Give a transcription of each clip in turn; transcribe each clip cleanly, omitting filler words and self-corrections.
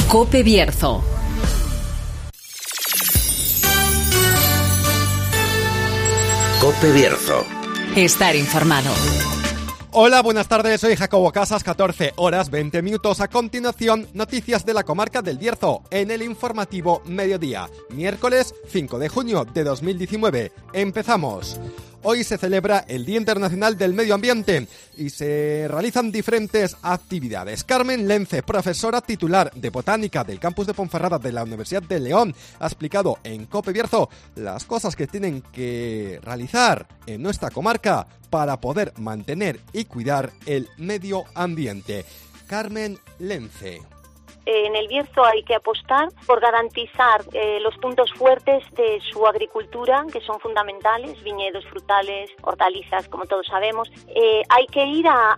COPE Bierzo. COPE Bierzo. Estar informado. Hola, buenas tardes, soy Jacobo Casas, 14 horas 20 minutos. A continuación, noticias de la comarca del Bierzo en el informativo Mediodía, miércoles 5 de junio de 2019. Empezamos. Hoy se celebra el Día Internacional del Medio Ambiente y se realizan diferentes actividades. Carmen Lence, profesora titular de Botánica del campus de Ponferrada de la Universidad de León, ha explicado en COPE Bierzo las cosas que tienen que realizar en nuestra comarca para poder mantener y cuidar el medio ambiente. Carmen Lence. En el Bierzo hay que apostar por garantizar los puntos fuertes de su agricultura, que son fundamentales, viñedos, frutales, hortalizas, como todos sabemos. Hay que ir a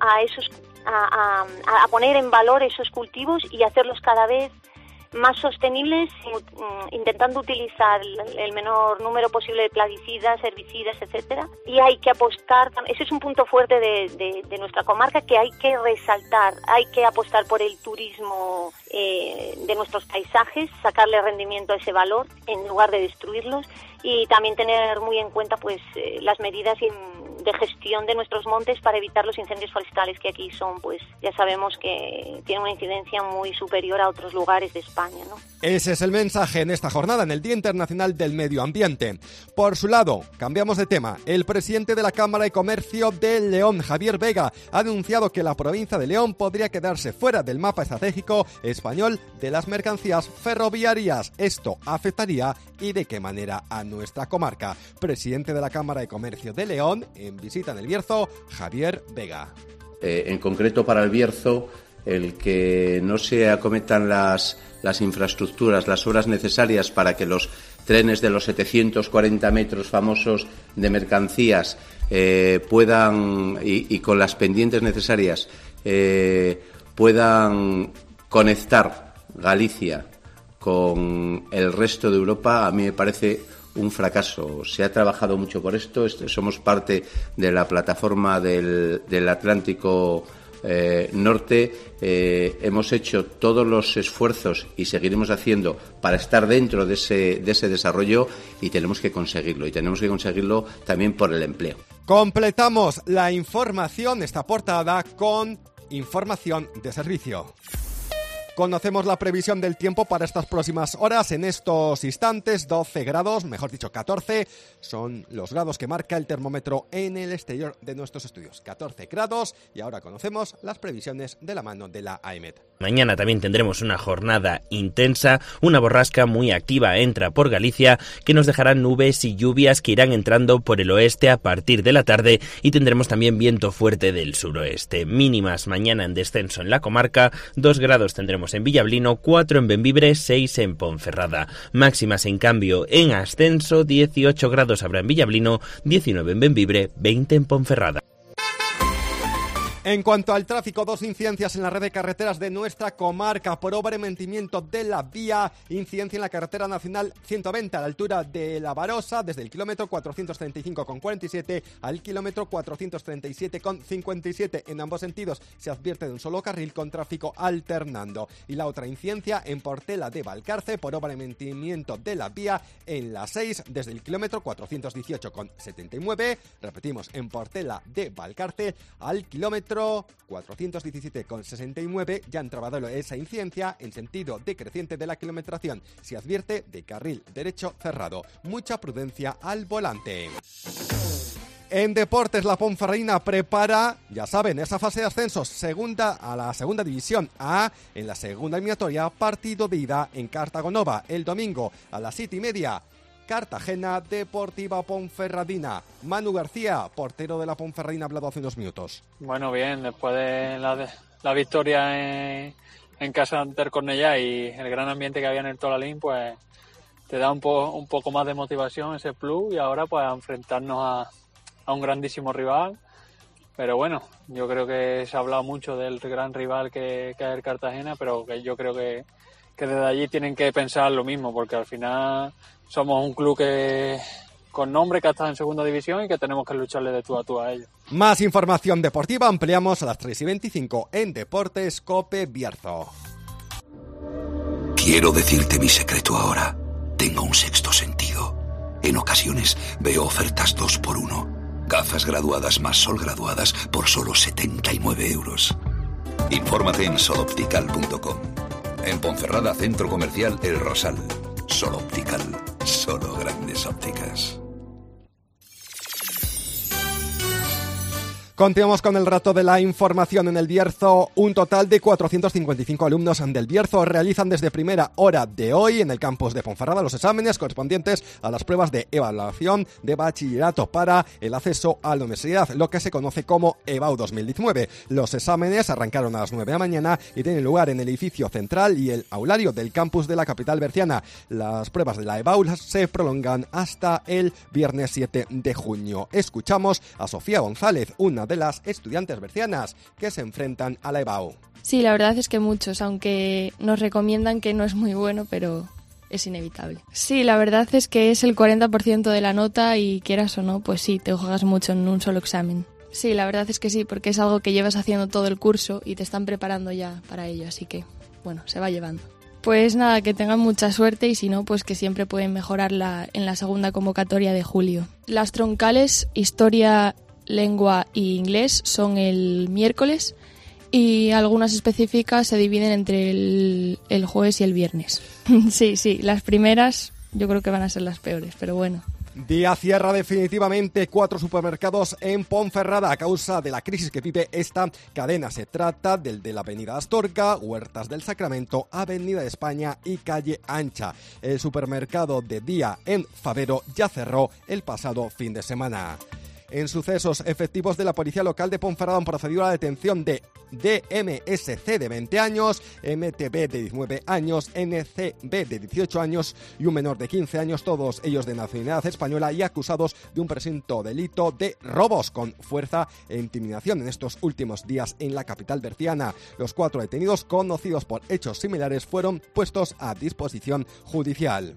poner en valor esos cultivos y hacerlos cada vez más sostenibles, intentando utilizar el menor número posible de plaguicidas, herbicidas, etcétera. Y hay que apostar, ese es un punto fuerte de nuestra comarca que hay que resaltar. Hay que apostar por el turismo de nuestros paisajes, sacarle rendimiento a ese valor en lugar de destruirlos, y también tener muy en cuenta las medidas de gestión de nuestros montes para evitar los incendios forestales, que aquí son, ya sabemos que tienen una incidencia muy superior a otros lugares de España, ¿no? Ese es el mensaje en esta jornada, en el Día Internacional del Medio Ambiente. Por su lado, cambiamos de tema. El presidente de la Cámara de Comercio de León, Javier Vega, ha anunciado que la provincia de León podría quedarse fuera del mapa estratégico español de las mercancías ferroviarias. Esto afectaría, y de qué manera, a nuestra comarca. Presidente de la Cámara de Comercio de León, en visita en el Bierzo, Javier Vega. En concreto para el Bierzo, el que no se acometan las infraestructuras, las obras necesarias para que los trenes de los 740 metros famosos de mercancías puedan, y con las pendientes necesarias, puedan conectar Galicia con el resto de Europa, a mí me parece un fracaso. Se ha trabajado mucho por esto, somos parte de la plataforma del Atlántico Norte, hemos hecho todos los esfuerzos y seguiremos haciendo para estar dentro de ese desarrollo, y tenemos que conseguirlo también por el empleo. Completamos la información, esta portada, con información de servicio. Conocemos la previsión del tiempo para estas próximas horas. En estos instantes, 12 grados, mejor dicho 14, son los grados que marca el termómetro en el exterior de nuestros estudios. 14 grados, y ahora conocemos las previsiones de la mano de la AEMET. Mañana también tendremos una jornada intensa, una borrasca muy activa entra por Galicia, que nos dejará nubes y lluvias que irán entrando por el oeste a partir de la tarde, y tendremos también viento fuerte del suroeste. Mínimas mañana en descenso en la comarca, 2 grados tendremos en Villablino, 4 en Bembibre, 6 en Ponferrada. Máximas, en cambio, en ascenso, 18 grados habrá en Villablino, 19 en Bembibre, 20 en Ponferrada. En cuanto al tráfico, 2 incidencias en la red de carreteras de nuestra comarca por obra y mantenimiento de la vía. Incidencia en la carretera nacional 120 a la altura de La Barosa, desde el kilómetro 435,47 al kilómetro 437,57. En ambos sentidos se advierte de un solo carril con tráfico alternando. Y la otra incidencia en Portela de Valcarce por obra y mantenimiento de la vía en la 6, desde el kilómetro 418,79. Repetimos, en Portela de Valcarce al kilómetro 417,69, ya han trabajado esa incidencia en sentido decreciente de la kilometración. Se advierte de carril derecho cerrado. Mucha prudencia al volante. En deportes, la Ponferradina prepara, ya saben, esa fase de ascenso a la segunda división A, en la segunda eliminatoria, partido de ida en Cartagonova el domingo a las 7:30. Cartagena Deportiva Ponferradina. Manu García, portero de la Ponferradina, ha hablado hace unos minutos. Bueno, bien, después de la victoria en casa ante el Cornellá y el gran ambiente que había en el Tolalín, pues te da un poco más de motivación, ese plus, y ahora pues a enfrentarnos a un grandísimo rival. Pero bueno, yo creo que se ha hablado mucho del gran rival que es el Cartagena, pero que yo creo que desde allí tienen que pensar lo mismo, porque al final somos un club con nombre que ha estado en segunda división y que tenemos que lucharle de tú a tú a ellos. Más información deportiva ampliamos a las 3:25 en Deportes COPE Bierzo. Quiero decirte mi secreto ahora. Tengo un sexto sentido. En ocasiones veo ofertas 2x1. Gafas graduadas más sol graduadas por solo 79 euros. Infórmate en soloptical.com. En Ponferrada, Centro Comercial El Rosal. Sol Optical. Solo grandes ópticas. Continuamos con el rato de la información en el Bierzo. Un total de 455 alumnos del Bierzo realizan desde primera hora de hoy en el campus de Ponferrada los exámenes correspondientes a las pruebas de evaluación de bachillerato para el acceso a la universidad, lo que se conoce como EBAU 2019. Los exámenes arrancaron a las 9 de la mañana y tienen lugar en el edificio central y el aulario del campus de la capital berciana. Las pruebas de la EBAU se prolongan hasta el viernes 7 de junio. Escuchamos a Sofía González, una de las estudiantes bercianas que se enfrentan a la EBAU. Sí, la verdad es que muchos, aunque nos recomiendan que no es muy bueno, pero es inevitable. Sí, la verdad es que es el 40% de la nota y quieras o no, pues sí, te juegas mucho en un solo examen. Sí, la verdad es que sí, porque es algo que llevas haciendo todo el curso y te están preparando ya para ello, así que, bueno, se va llevando. Pues nada, que tengan mucha suerte y si no, pues que siempre pueden mejorarla en la segunda convocatoria de julio. Las troncales, historia, lengua y inglés son el miércoles y algunas específicas se dividen entre el jueves y el viernes. Sí, las primeras yo creo que van a ser las peores, pero bueno. Día cierra definitivamente 4 supermercados en Ponferrada a causa de la crisis que vive esta cadena. Se trata del de la Avenida Astorga, Huertas del Sacramento, Avenida de España y Calle Ancha. El supermercado de Día en Favero ya cerró el pasado fin de semana. En sucesos, efectivos de la Policía Local de Ponferrada han procedido a la detención de DMSC de 20 años, MTB de 19 años, NCB de 18 años y un menor de 15 años, todos ellos de nacionalidad española y acusados de un presunto delito de robos con fuerza e intimidación en estos últimos días en la capital berciana. Los 4 detenidos, conocidos por hechos similares, fueron puestos a disposición judicial.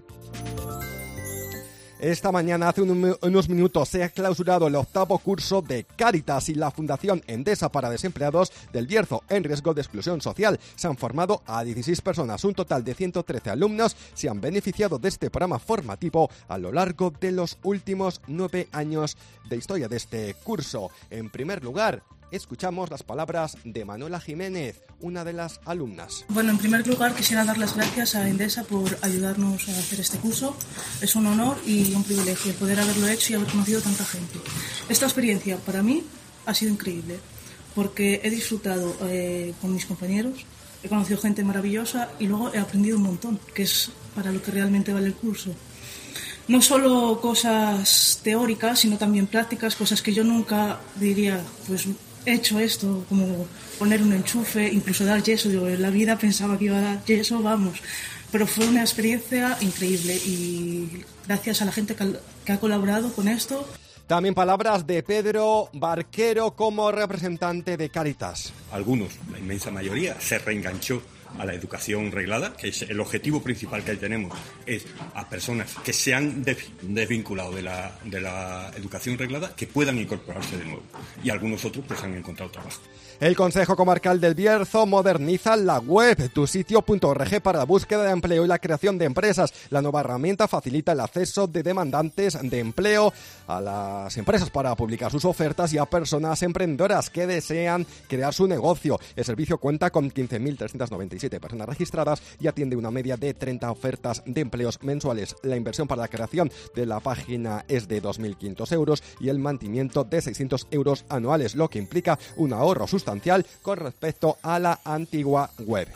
Esta mañana, hace unos minutos, se ha clausurado el 8º curso de Cáritas y la Fundación Endesa para Desempleados del Bierzo en riesgo de exclusión social. Se han formado a 16 personas, un total de 113 alumnos se han beneficiado de este programa formativo a lo largo de los últimos 9 años de historia de este curso. En primer lugar, escuchamos las palabras de Manuela Jiménez, una de las alumnas. Bueno, en primer lugar quisiera dar las gracias a Endesa por ayudarnos a hacer este curso. Es un honor y un privilegio poder haberlo hecho y haber conocido tanta gente. Esta experiencia para mí ha sido increíble porque he disfrutado con mis compañeros, he conocido gente maravillosa y luego he aprendido un montón, que es para lo que realmente vale el curso. No solo cosas teóricas, sino también prácticas, cosas que yo nunca diría, pues he hecho esto, como poner un enchufe, incluso dar yeso. Yo en la vida pensaba que iba a dar yeso, vamos. Pero fue una experiencia increíble y gracias a la gente que ha colaborado con esto. También palabras de Pedro Barquero como representante de Cáritas. Algunos, la inmensa mayoría, se reenganchó a la educación reglada, que es el objetivo principal que tenemos, es a personas que se han desvinculado de la educación reglada, que puedan incorporarse de nuevo. Y algunos otros pues han encontrado trabajo. El Consejo Comarcal del Bierzo moderniza la web tusitio.org para la búsqueda de empleo y la creación de empresas. La nueva herramienta facilita el acceso de demandantes de empleo a las empresas para publicar sus ofertas y a personas emprendedoras que desean crear su negocio. El servicio cuenta con 15.397 personas registradas y atiende una media de 30 ofertas de empleos mensuales. La inversión para la creación de la página es de 2.500 euros y el mantenimiento de 600 euros anuales, lo que implica un ahorro sustancial con respecto a la antigua web.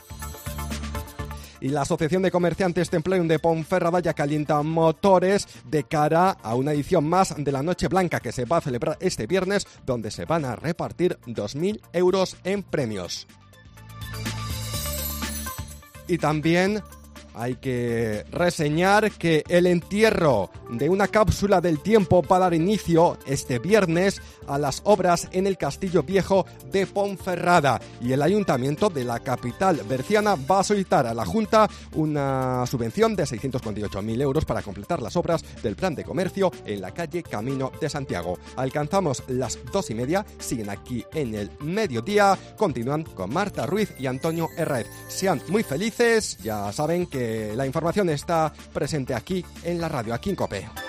Y la Asociación de Comerciantes de Empleo de Ponferrada ya calienta motores de cara a una edición más de la Noche Blanca que se va a celebrar este viernes, donde se van a repartir 2.000 euros en premios. Y también hay que reseñar que el entierro de una cápsula del tiempo va a dar inicio este viernes a las obras en el Castillo Viejo de Ponferrada y el Ayuntamiento de la capital berciana va a solicitar a la Junta una subvención de 648.000 euros para completar las obras del plan de comercio en la calle Camino de Santiago. Alcanzamos las 2:30, siguen aquí en el mediodía, continúan con Marta Ruiz y Antonio Herrera. Sean muy felices, ya saben que que la información está presente aquí en la radio, aquí en COPE.